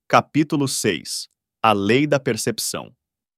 Capítulo 6. A Lei da Percepção.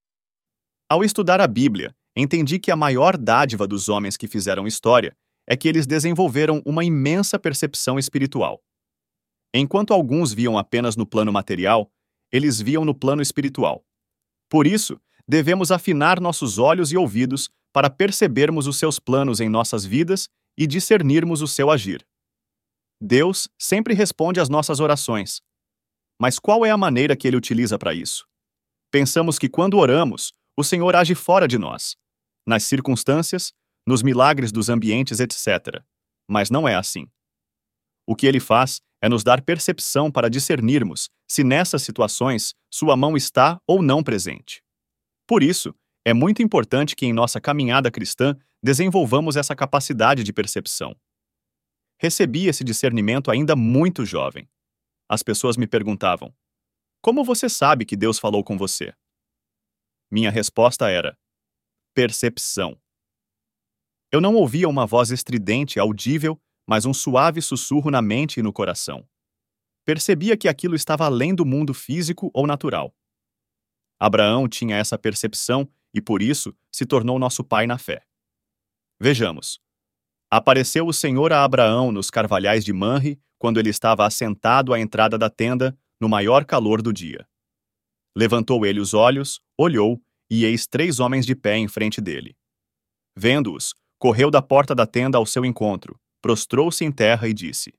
Ao estudar a Bíblia, entendi que a maior dádiva dos homens que fizeram história é que eles desenvolveram uma imensa percepção espiritual. Enquanto alguns viam apenas no plano material, eles viam no plano espiritual. Por isso, devemos afinar nossos olhos e ouvidos para percebermos os seus planos em nossas vidas e discernirmos o seu agir. Deus sempre responde às nossas orações. Mas qual é a maneira que ele utiliza para isso? Pensamos que quando oramos, o Senhor age fora de nós, nas circunstâncias, nos milagres dos ambientes, etc. Mas não é assim. O que ele faz é nos dar percepção para discernirmos se nessas situações sua mão está ou não presente. Por isso, é muito importante que em nossa caminhada cristã desenvolvamos essa capacidade de percepção. Recebi esse discernimento ainda muito jovem. As pessoas me perguntavam: como você sabe que Deus falou com você? Minha resposta era: percepção. Eu não ouvia uma voz estridente, audível, mas um suave sussurro na mente e no coração. Percebia que aquilo estava além do mundo físico ou natural. Abraão tinha essa percepção e, por isso, se tornou nosso pai na fé. Vejamos. Apareceu o Senhor a Abraão nos carvalhais de Manre, quando ele estava assentado à entrada da tenda, no maior calor do dia. Levantou ele os olhos, olhou, e eis 3 homens de pé em frente dele. Vendo-os, correu da porta da tenda ao seu encontro, prostrou-se em terra e disse: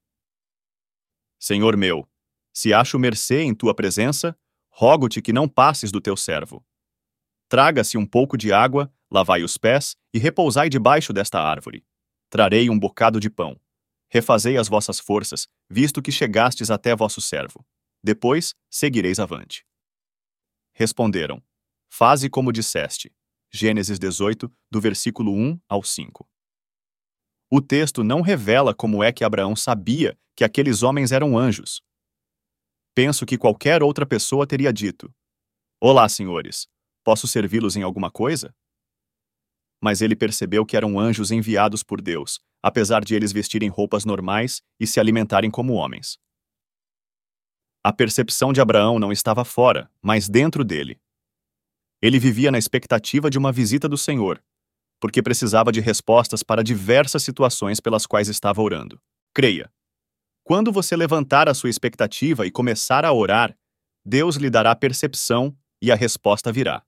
Senhor meu, se acho mercê em tua presença, rogo-te que não passes do teu servo. Traga-se um pouco de água, lavai os pés e repousai debaixo desta árvore. Trarei um bocado de pão. Refazei as vossas forças, visto que chegastes até vosso servo. Depois, seguireis avante. Responderam: Faze como disseste. Gênesis 18, do versículo 1 ao 5. O texto não revela como é que Abraão sabia que aqueles homens eram anjos. Penso que qualquer outra pessoa teria dito: Olá, senhores, posso servi-los em alguma coisa? Mas ele percebeu que eram anjos enviados por Deus, apesar de eles vestirem roupas normais e se alimentarem como homens. A percepção de Abraão não estava fora, mas dentro dele. Ele vivia na expectativa de uma visita do Senhor, porque precisava de respostas para diversas situações pelas quais estava orando. Creia. Quando você levantar a sua expectativa e começar a orar, Deus lhe dará percepção e a resposta virá.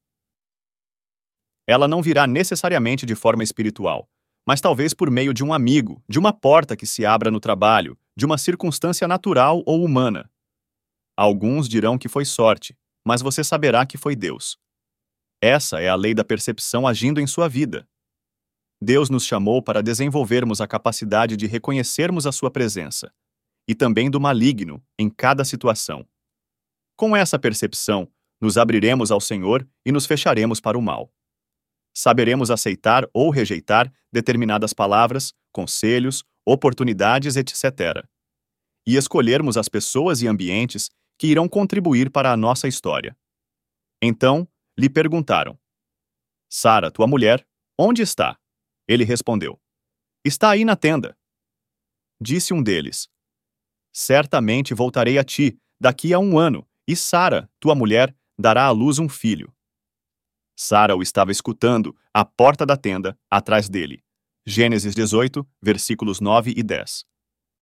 Ela não virá necessariamente de forma espiritual, mas talvez por meio de um amigo, de uma porta que se abra no trabalho, de uma circunstância natural ou humana. Alguns dirão que foi sorte, mas você saberá que foi Deus. Essa é a lei da percepção agindo em sua vida. Deus nos chamou para desenvolvermos a capacidade de reconhecermos a sua presença, e também do maligno em cada situação. Com essa percepção, nos abriremos ao Senhor e nos fecharemos para o mal. Saberemos aceitar ou rejeitar determinadas palavras, conselhos, oportunidades, etc. E escolhermos as pessoas e ambientes que irão contribuir para a nossa história. Então, lhe perguntaram: Sara, tua mulher, onde está? Ele respondeu: Está aí na tenda. Disse um deles: Certamente voltarei a ti, daqui a 1 ano, e Sara, tua mulher, dará à luz um filho. Sara o estava escutando, à porta da tenda, atrás dele. Gênesis 18, versículos 9 e 10.